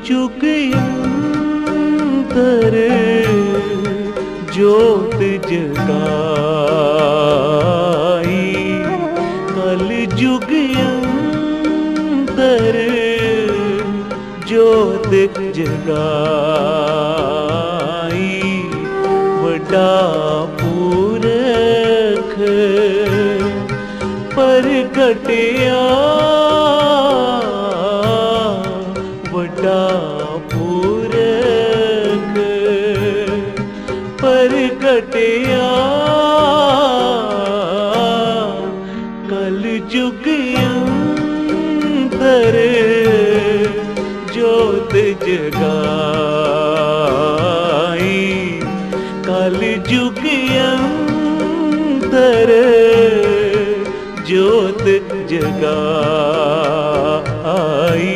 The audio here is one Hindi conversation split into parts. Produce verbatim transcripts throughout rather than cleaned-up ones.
जुगयंतर ज्योत जगाई, कल जुगयंतर ज्योत जगाई। वड्डा पुरख परगटिया, वड्डा पुरख परगटिया। कल जुगयंतर ज्योत जगाई, कल जुगयंतर ज्योत जगाई।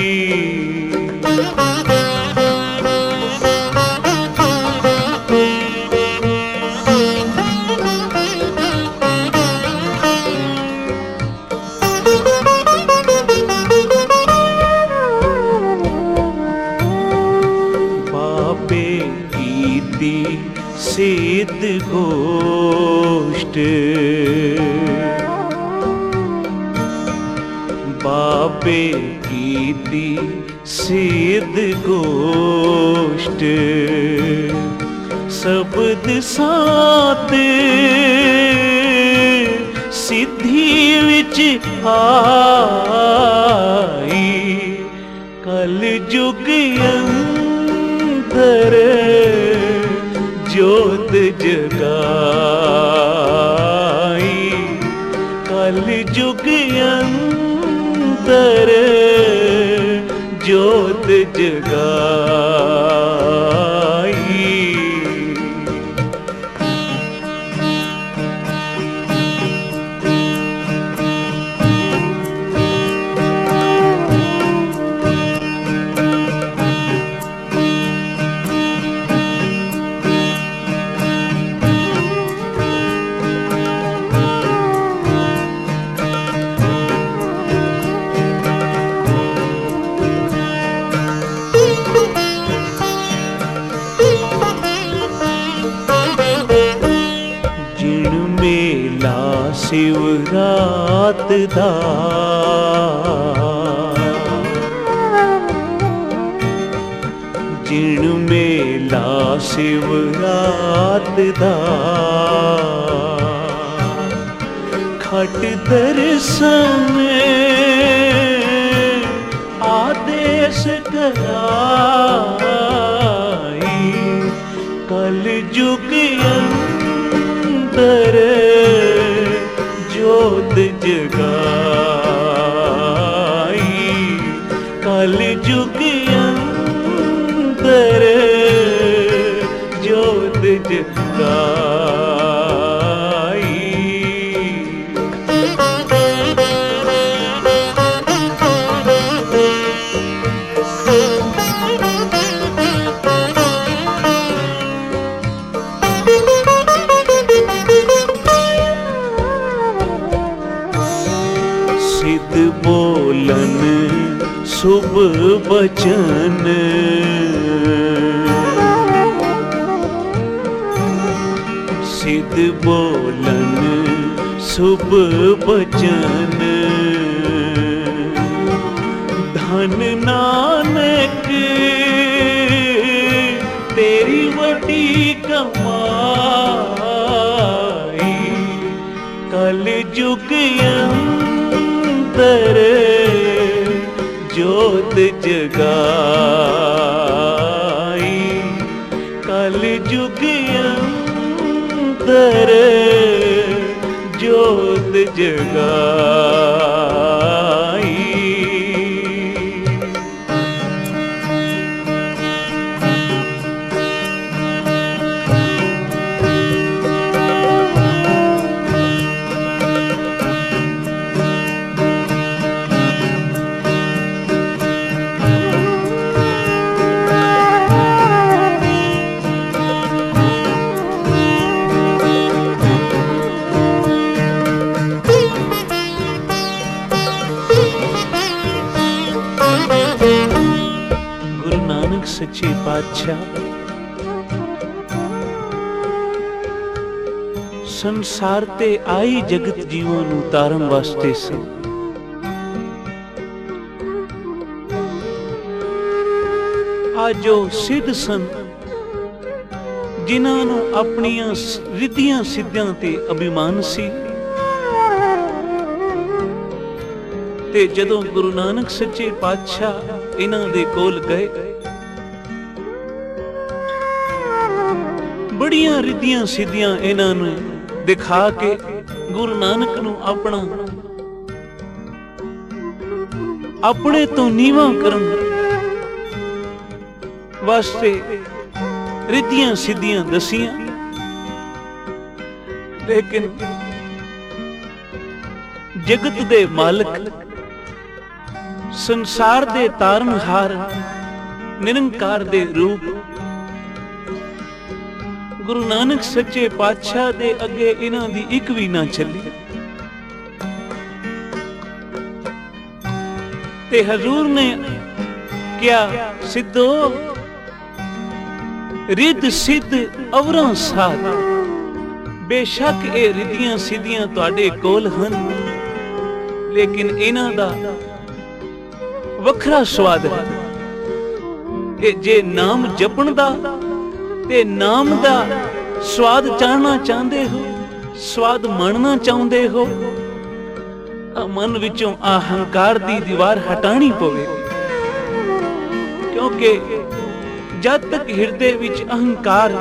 बाबे कीती सिद्ध गोष्ठ, बाबे कीती सिद्ध गोष्ठ। शब्द सात सिद्धि विच आई, कल जुगयंतर ज्योत जगाई, कल जुगयंतर ज्योत जगाई। शिवरात दा जिण मेला शिवरात दा, खट दर्शन आदेश कराई, कल जुगयंतर ज्योत जगाई, कल जुगयंतर ज्योत जगाई। सिद्ध बोलन शुभ बचन, सिद्ध बोलन शुभ बचन। धन नानक तेरी वड्डी कमाई, कल जुगयंतर ज्योत जगाई, कल जुगयंतर ज्योत जगाई। सच्चे पातशाह संसार ते आई जगत जीवां नूं तारण वास्ते सन। आज जो सिद्ध सन जिन्हां नूं अपनियां रिद्धियां सिद्धियां ते अभिमान सी, ते जदों गुरु नानक सच्चे पातशाह इन्हां दे कोल गए, बड़ियां रिद्धियां सिद्धियां इन्हां नूं दिखा के गुरु नानक नूं अपना अपने तो नीवा करन वास्ते रिद्धियां सिद्धियां दसियां। लेकिन जगत दे मालक, संसार दे तारनहार, निरंकार दे रूप गुरु नानक सच्चे पातशाह दे अगे इन्हां दी इक भी ना चली। ते हजूर ने क्या सिद्धो रिद्ध सिद्ध अवरां साध, बेशक ये रिद्धियां सिद्धियां तुहाडे कोल हन, लेकिन इन्हां दा वखरा स्वाद है। ये जे नाम जपण दा ते नाम दा स्वाद चाहना चाहते हो, स्वाद माणना चाहते हो, मन विचों अहंकार दी दीवार हटानी पवेगी। क्योंकि जद तक हिरदे विच अहंकार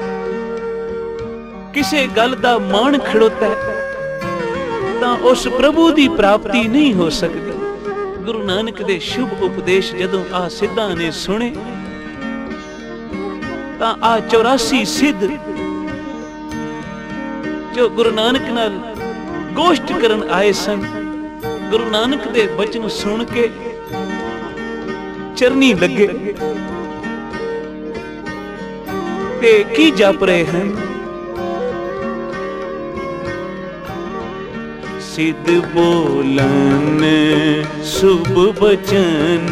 किसी गल दा मान खड़ोता है तां उस प्रभु दी प्राप्ति नहीं हो सकती। गुरु नानक दे शुभ उपदेश जदों आ सिद्धां ने सुने तां आ चौरासी सिद्ध जो गुरु नानक नाल गोष्ठ करन आए सन, गुरु नानक दे बचन सुन के चरनी लगे ते की जप रहे हैं। सिद्ध बोलन शुभ बचन,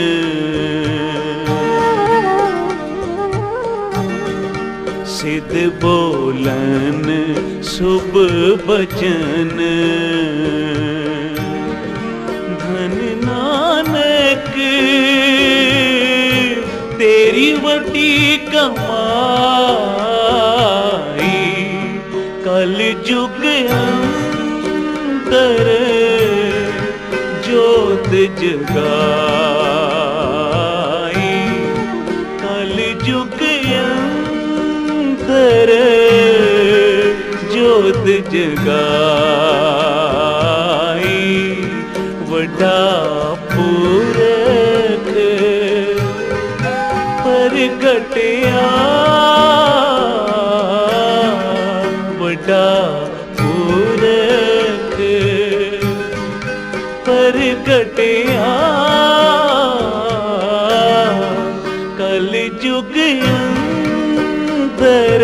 सिद्ध बोलन शुभ बचन, धन नानक तेरी वटी कमाई, कल जुग अंतर जोत जगाई, कल जुग जोत जगाई, वड्डा पुरख परगटिया, वड्डा पुरख परगटिया, कल जुग अंतर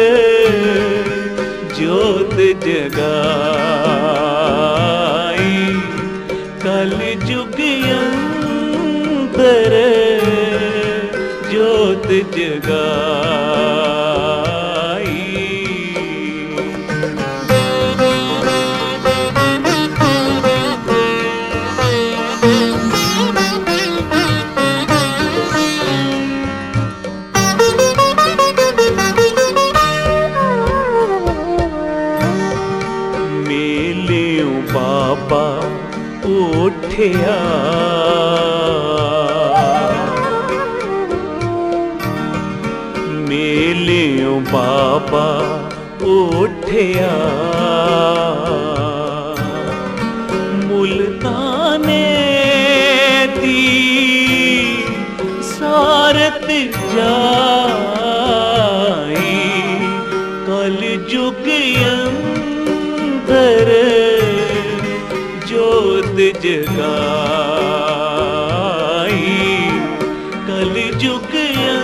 जोत जगाई, कल जुग अंतर जोत जगाई। बाबा उठिया, मेलियों बाबा उठिया, मुल्ताने दी सारत जाई, कल जुग अंतर जोत जगाई, कल जुग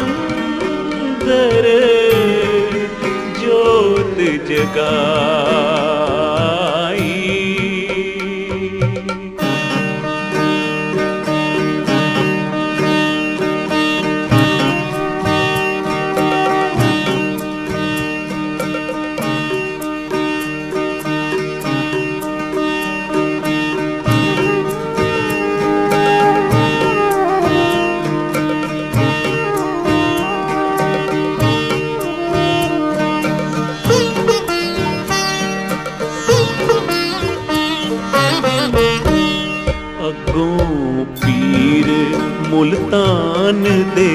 अंतर जोत जगाई। मुल्तान दे।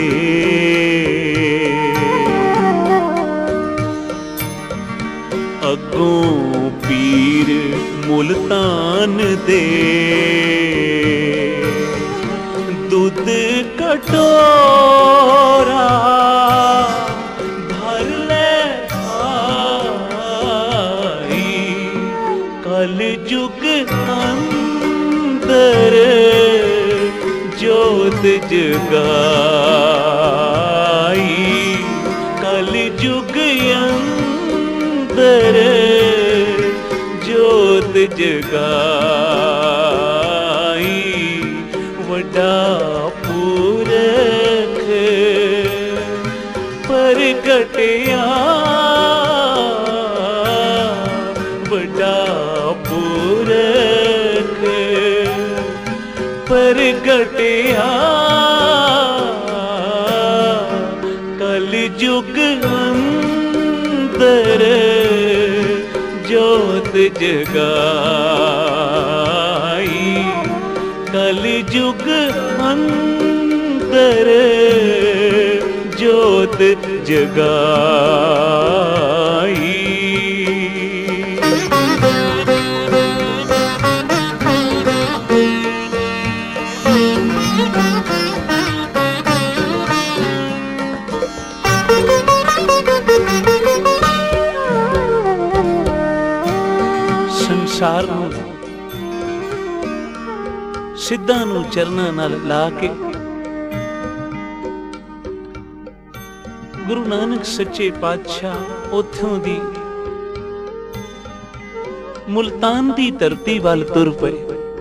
अगों पीर मुल्तान दे दूध कटोरा भर ले आई। कल जुग अंदर जोत जगाई। कल जुग अंदर जोत जगाई। वड्डा पुरख परगटिया। वड्डा पुरख परगटिया। कल जुग अंदर जोत जगाई। कल जुग अंदर जोत जगाई। संसार नूं सिद्धां नूं चरनां नाल ला के गुरु नानक सच्चे पातशाह उत्थों दी मुल्तान दी धरती वल तुर पए।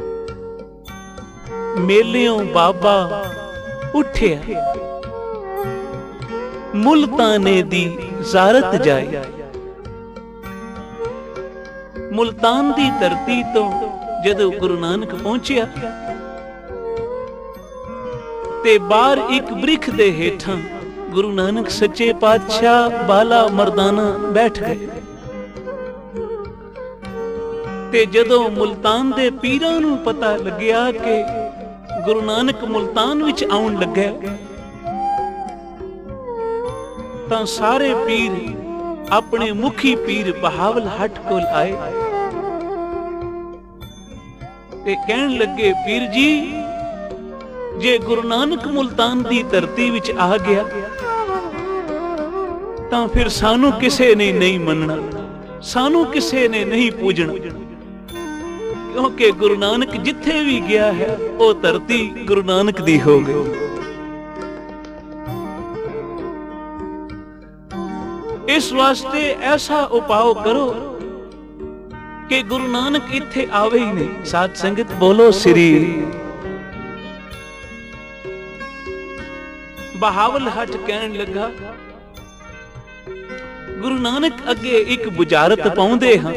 मेलियों बाबा उठिया मुल्ताने दी ज़ारत जाए। मुल्तान दी धरती तो जदों गुरु नानक पहुंचिया ते बाहर एक वृक्ष दे हेठां गुरु नानक सच्चे पातशाह बाला मर्दाना बैठ गए। ते जदों मुल्तान दे पीरां नूं पता लग्या कि गुरु नानक मुल्तान विच आउण लगे तां सारे पीर अपने मुखी पीर बहावल हट कोल आए ते कहन लगे, पीर जी जे गुरु नानक मुल्तान दी धरती विच आ गया तां फिर सानू किसे ने नहीं मनना, सानू किसे ने नहीं पूजना, क्योंकि गुरु नानक जिथे भी गया है वो धरती गुरु नानक दी हो गई। इस वास्ते ऐसा उपाय करो कि गुरु नानक इत्थे आवे ही नहीं। साध संगत बोलो श्री। बहावल हट कहन लगा, गुरु नानक अगे एक बुझारत पाउंदे हां,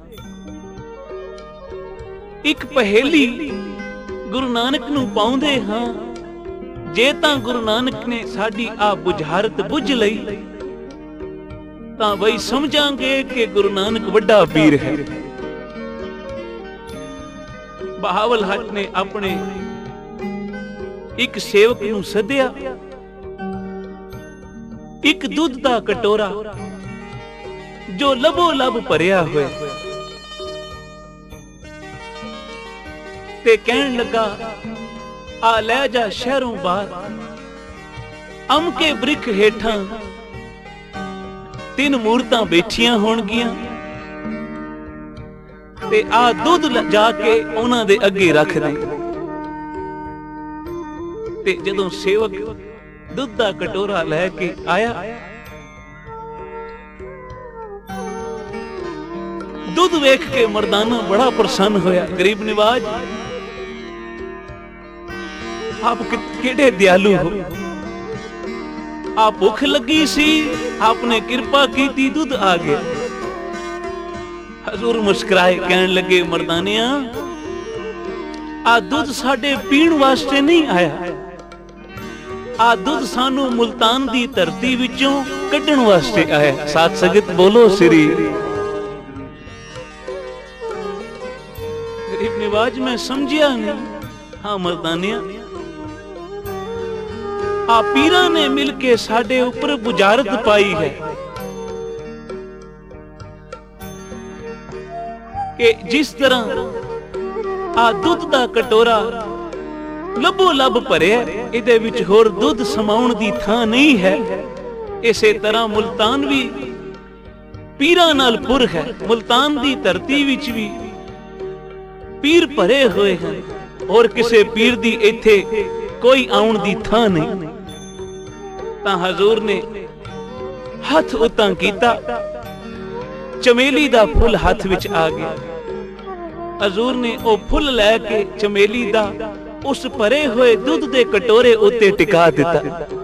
एक पहेली गुरु नानक नूं पाउंदे हां। जे तां गुरु नानक ने साडी आ बुझारत बुझ लई तां वही समझांगे कि गुरु नानक वड्डा पीर है। बहावल हट ने अपने एक सेवक नूं सद्या, एक दूध दा कटोरा जो लबो लब भरिया होया ते कहन लगा, आ लै जा शहरों बाहर अम के वृक्ष हेठां तीन मूर्तां बैठियां होणगियां ते आ दूध जाके उन्हां दे अगे रख दे। ते जदों सेवक दूध दा कटोरा लैके आया, दूध वेख के मर्दाना बड़ा प्रसन्न होया। गरीब निवाज आप केड़े दयालु हो, आप भुख लगी सी, आपने कृपा की थी, दूध आ गया। हजूर मुस्कुराए कहने लगे, मर्दानिया आ दूध साडे पीण वास्ते नहीं आया, आ दूध सानू मुल्तान दी धरती विचों कड्ढण वास्ते आया। साथ संगत बोलो श्री। गरीब निवाज मैं समझिया नहीं। हाँ मर्दानिया, आ पीरां ने मिल के साडे उपर बुझारत पाई है कि जिस तरह आ दुध दा कटोरा लबो लब भरिया, इहदे विच होर दुध समाउण दी थां नहीं है, इसे तरह मुल्तान भी पीरां नाल पुर है। मुल्तान दी धरती विच भी पीर भरे होए हैं और किसे पीर दी इत्थे कोई आउण दी थां नहीं। तां हजूर ने हथ उतां कीता, चमेली दा फुल हाथ विच आ गया। हजूर ने ओ फुल लैके चमेली दा उस भरे होए दुध दे कटोरे उत्ते टिका दिता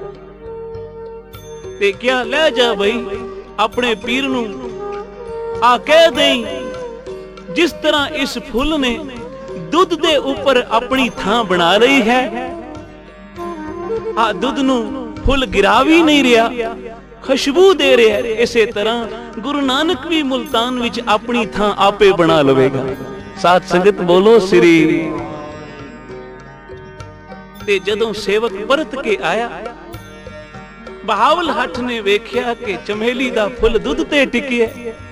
ते क्या ले जा बई अपने पीर नूं आ कह देई, जिस तरह इस फुल ने दुध दे ऊपर अपनी थां बना रही है, आ दुध नूं फुल गिरा भी नहीं रहा, खुशबू दे रहा है। इसे तरह गुरु नानक भी मुल्तान विच अपनी थां आपे बना लवेगा। साथ संगत बोलो श्री। ते जदों सेवक परत के आया, बहावल हठ ने वेख्या कि चमेली दा फुल दुध ते टिकिया।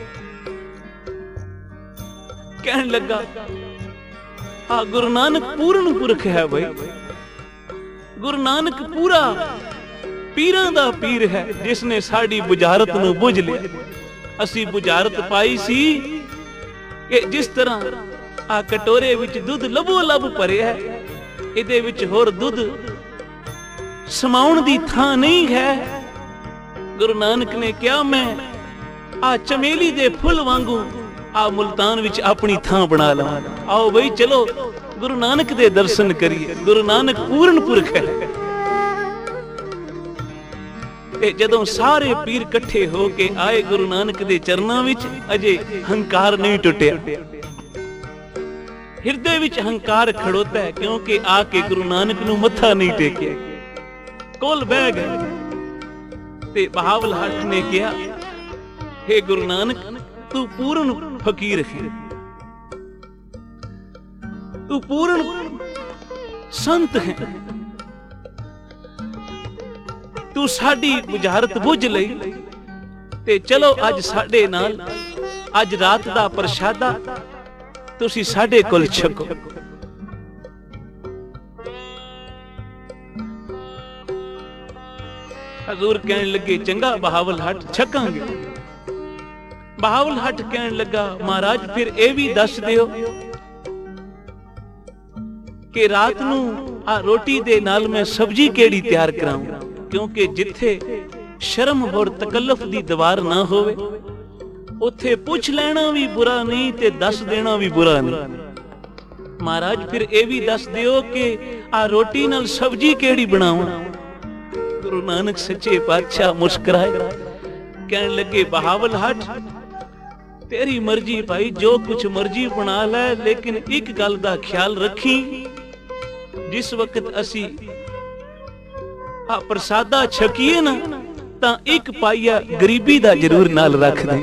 कहन लगा, आ गुरु नानक पूर्ण पुरख है भाई, गुरु नानक पूरा पीरां दा पीर है, जिसने साड़ी बुझारत नूं बुझ लिया। असी बुझारत पाई सी कि जिस तरह आ कटोरे विच दुध लबो लब भरिया है, इहदे विच होर दुध समाउण दी थां नहीं है। गुरु नानक ने क्या मैं आ चमेली दे फुल वांगू आ मुल्तान विच अपनी थां बना लवां। आओ बई चलो गुरु नानक दे दर्शन करिए। गुरु नानक पूर्ण पुरख है। ते जदों सारे पीर इकट्ठे हो के आए गुरु नानक दे चरनां विच, अजे हंकार नहीं टुटिया। हिरदे विच हंकार खड़ोता है, क्योंकि आके गुरु नानक नूं मत्था नहीं टेकिया, कोल बह गए। ते बहावल हठ ने कहा, हे गुरु नानक तू पूर्ण फकीर है, तू पूर्ण संत है, तू साडी बुझारत बुझ लई। ते चलो अज साडे नाल अज रात दा प्रशादा तुसी साडे कोल छको। हजूर कहने लगे, चंगा बहावल हठ छकांगे। बहावल हठ कहने लगा, महाराज फिर ए भी दस दियो कि रात नूं आ रोटी दे नाल मैं सब्जी केड़ी तैयार कराऊं, क्योंकि जिथे शर्म और तकल्लुफ दी दीवार ना होवे उथे पूछ लेना भी बुरा नहीं ते दस देना भी बुरा नहीं। महाराज फिर ए भी दस दियो कि आ रोटी नाल सब्जी केड़ी बनावां। गुरु नानक सच्चे पातशाह मुस्कुराए, कहने लगे, बहावल हठ तेरी मर्जी भाई, जो कुछ मर्जी बना ले, लेकिन एक गल दा ख्याल रखी, जिस वक्त असी आ प्रसादा छकीए ना तां एक पाइया गरीबी दा जरूर नाल रख दे।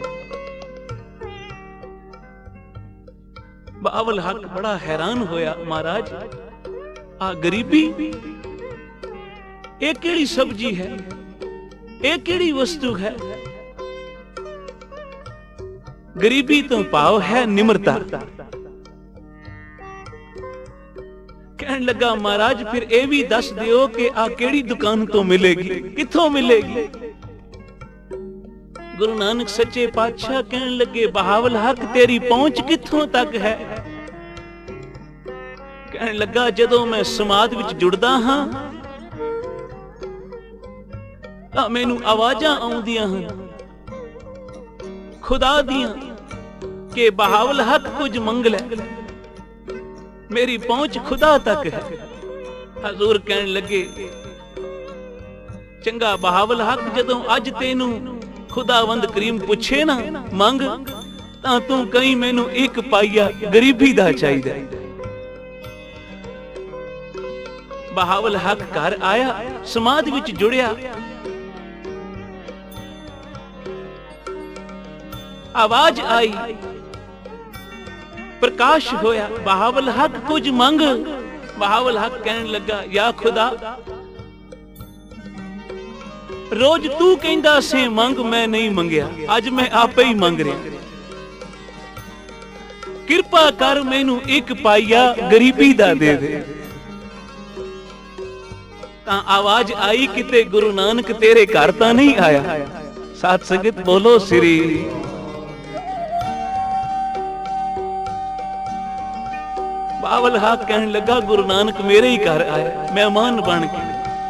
बहावल हक बड़ा हैरान होया, महाराज आ गरीबी ये केड़ी सब्जी है, ये केड़ी वस्तु है? गरीबी तो भाव है निम्रता। कहने लगा, महाराज फिर ए भी दस दियो कि आ केड़ी दुकान तो मिलेगी, किथों मिलेगी? गुरु नानक सच्चे पातशाह कहने लगे, बहावल हक तेरी पहुंच किथों तक है? कहने लगा, जदों मैं समाज विच जुड़दा हां तां मैनू आवाजां आउंदियां हन खुदा दियां कि बहावल हक कुछ मंग ले, मेरी पहुंच खुदा तक है। हजूर कहने लगे, चंगा बहावल हक जदों अज तेनू खुदावंद करीम पूछे ना मंग, तां तू कहीं मैनू एक पाइया गरीबी दा चाहिदा। बहावल हक घर आया, समाज विच जुड़िया, आवाज आई, प्रकाश होया, बहावल हक कुछ मंग। बहावल हक कहने लगा, या खुदा रोज तू कहंदा से मंग, मैं नहीं मंगया, अज मैं आपे ही मंग रहा। किरपा कर मैनू एक पाइया गरीबी दा दे दे। तां आवाज आई किते गुरु नानक तेरे घर तां नहीं आया। साथ संगत बोलो श्री। बावल हाथ कहने लगा गुरु नानक मेरे ही घर आया मेहमान बन के,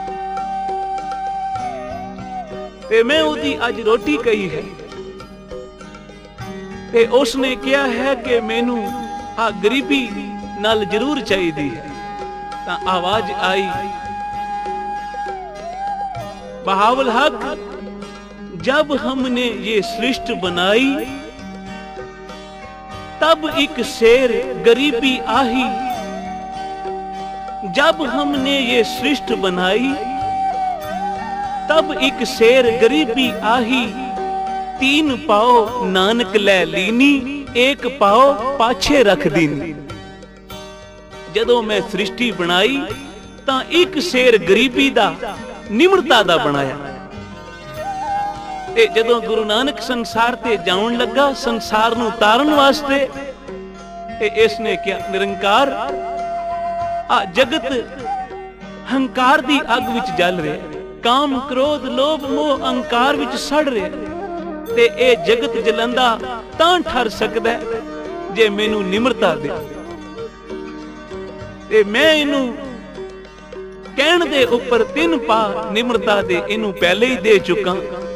ते मैं उदी अज रोटी कही है, ते उसने कहा है कि मैनू आ गरीबी नाल जरूर चाहिए है। तां आवाज आई बहावल हक, जब हमने ये सृष्टि बनाई तब एक शेर गरीबी आही। जब हमने ये सृष्टि बनाई तब एक शेर गरीबी आही। तीन पाओ नानक लै लीनी, एक पाओ पाछे रख दीनी। जदों मैं सृष्टि बनाई तां एक शेर गरीबी दा निमरता दा बनाया। ते जदों गुरु नानक संसार ते जाउण लगा संसार नूं तारण वास्ते, ते इसने क्या निरंकार आ जगत हंकार दी अग विच जल रहा, काम क्रोध लोभ मोह अहंकार विच सड़ रहा। ते ए जगत जलंदा तां ठर सकदा जे मैनू निमरता दे। ते मैं इनू कहण दे उपर तीन पा निमरता दे इनू पहले ही दे चुका।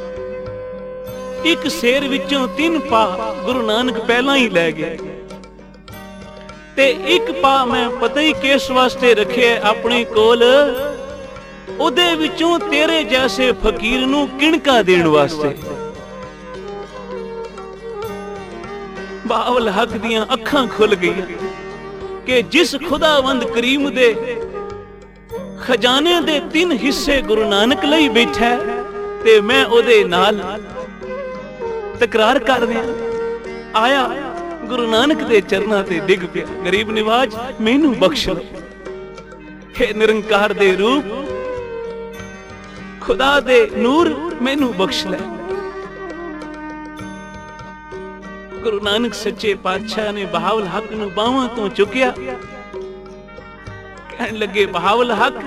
एक शेर विचों तीन पा गुरु नानक पहला ही लै गया, ते एक पा मैं पता ही किस वास्ते रखे अपने कोल, उदे विचों तेरे जैसे फकीर नू किणका देण वास्ते। बावल हक दियां अखां खुल गई कि जिस खुदावंद करीम दे खजाने दे तीन हिस्से गुरु नानक लई बैठा है, ते मैं उदे नाल तकरार कर रहा। आया गुरु नानक दे चरना ते डिग पिया, गरीब निवाज मैनू बख्श लो। हे निरंकार दे रूप खुदा दे नूर मैनू बख्श ले। गुरु नानक सच्चे पातशाह ने बहावल हक नू बावां तो चुकिया, कहन लगे बहावल हक,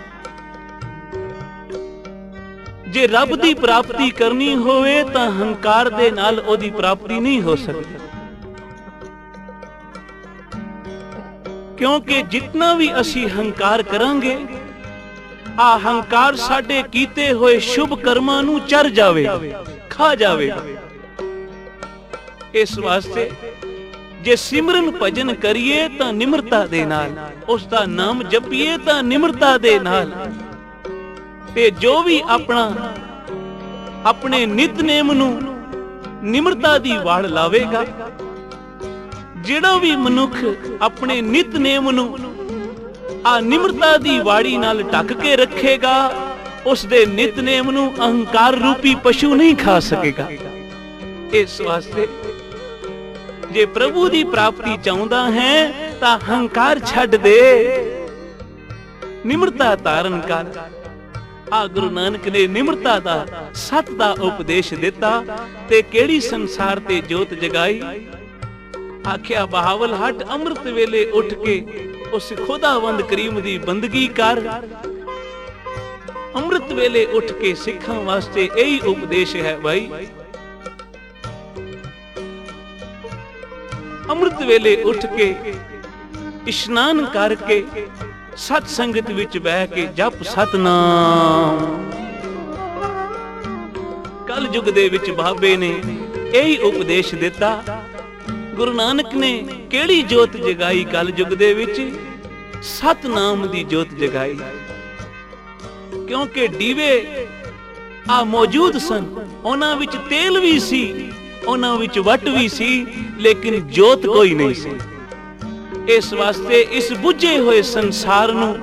जे रब दी प्राप्ति करनी होवे तां हंकार दे नाल ओदी प्राप्ति नहीं हो सकती। क्योंकि जितना भी असी हंकार करांगे आ हंकार साडे कीते होए शुभ कर्मां नू चर जावेगा, खा जावेगा। इस वास्ते जे सिमरन भजन करिए तां निमरता दे नाल, उसदा नाम जपीए तां निमरता दे नाल, ते जो भी अपना अपने नितनेम नू निमरता दी वाड़ लावेगा, जिहड़ा भी मनुख अपने नितनेम नू आ निमरता दी वाड़ी नाल ढक के रखेगा, उस दे नितनेम नू अहंकार रूपी पशु नहीं खा सकेगा। इस वास्ते जे प्रभु दी प्राप्ति चाहुंदा है तां हंकार छड्ड दे, निमरता धारण कर। आ गुरु नानक ने निमरता दा सत दा उपदेश दिता, ते केड़ी संसार ते जोत जगाई। आख्या बहावल हट अमृत वेले उठ के उस खुदावंद करीम दी बंदगी कर। अमृत वेले उठ के सिखां वास्ते यही उपदेश है भाई। अमृत वेले उठ के इशनान करके सत संगत विच बह के जप सतनाम। कल युग दे विच बाबे ने यही उपदेश दिता। गुरु नानक ने केड़ी जोत जगाई कल युग दे विच? सतनाम दी जोत जगाई। क्योंकि दीवे आ मौजूद सन, उन्हां विच तेल भी सी, उन्हां विच वट भी सी, लेकिन जोत कोई नहीं सी। इस वास्ते इस बुझे हुए संसार नूं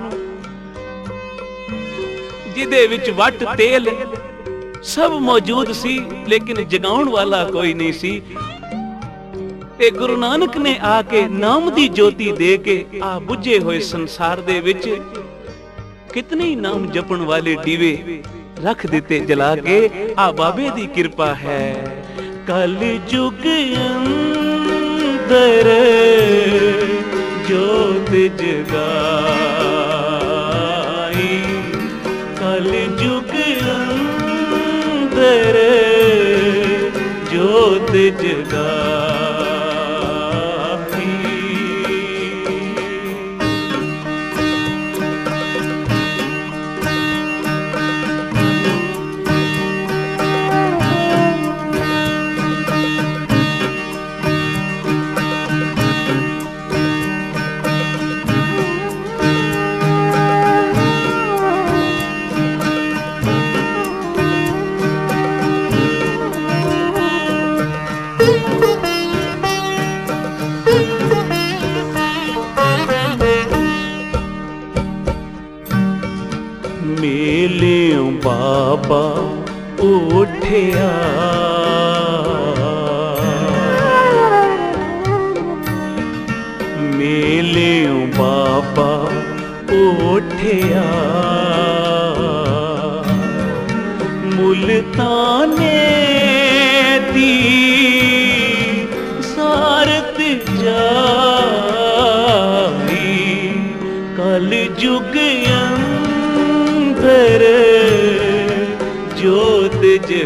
जिदे विच वट तेल सब मौजूद सी, लेकिन जगाउण वाला कोई नहीं सी। ते गुरु नानक ने आके नाम दी ज्योति दे के आ बुझे हुए संसार दे विच कितने नाम जपण वाले दीवे रख दिते जला के। आ बाबे दी कृपा है। कल जुग अंदर जोत जगाई, कल जुग अंदर जोत जगाई। मेलियों बाबा उठिया, मेलियों बाबा उठिया, मुल्ताने दी सारत जाई, कल जुग अंदर जोत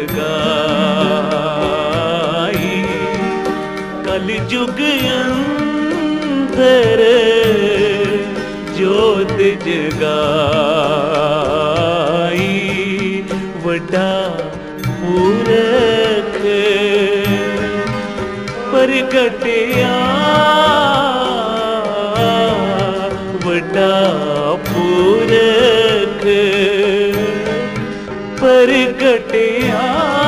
जगाई, कल जुग अंदर जोत जगाई। वड्डा पुरख प्रगटिया, वड्डा पुरख प्रगटिया,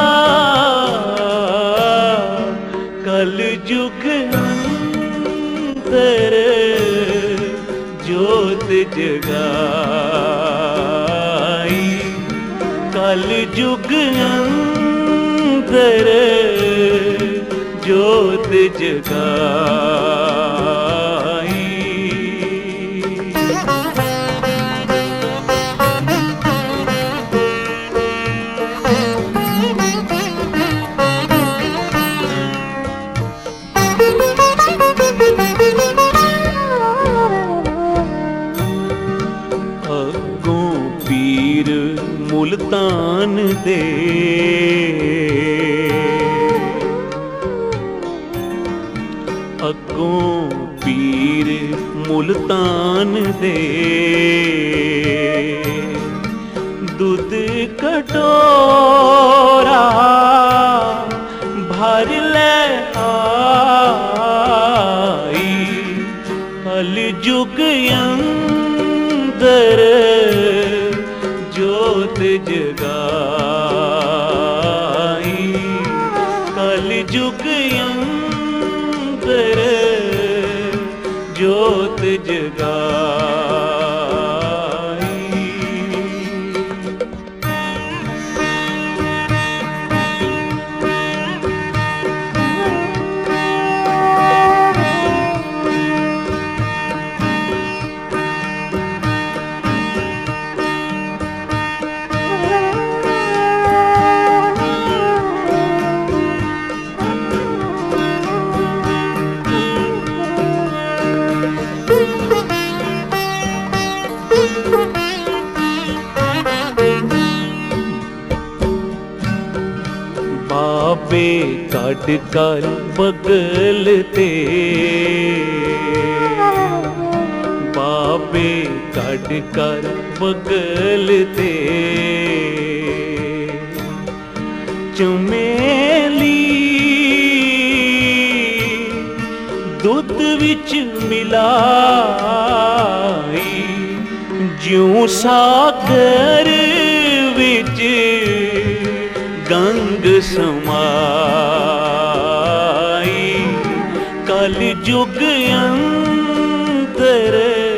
कल जुग अंदर जोत जगाई, कल जुग अंदर जोत जगाई। अगों पीर मुल्तान दे, अगों पीर मुल्तान दे, दूध कटोरा भर ले आई, कल जुग अंदर जोत जगाई, कल जुग अंदर जोत जगाई। बाबे कट कर बगल ते, बाबे कट कर बगल ते, चमेली दुध विच मिलाई, ज्यों सागर विच गंग समाई, कल जुग अंदर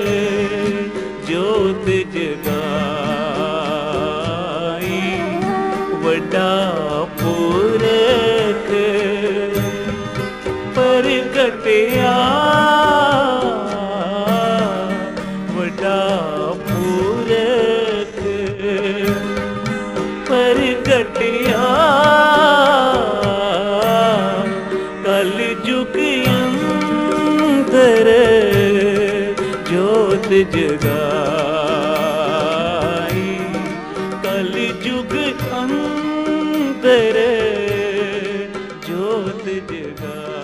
जोत जगाई, वड्डा पुरख प्रगटिया, वड्डा पुरख जुग अंतर जोत जगाई, कल जुग अंतर जोत जगाई।